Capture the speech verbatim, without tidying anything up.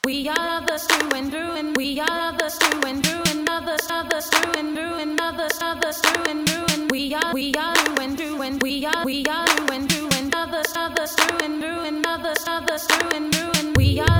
We are others through and through, and we are others through and through, and others, others through and through, and others, others through and through, and we are, we are through and through, and we are, we are through and through, and others, others through and through, and others, others through and through, and we are.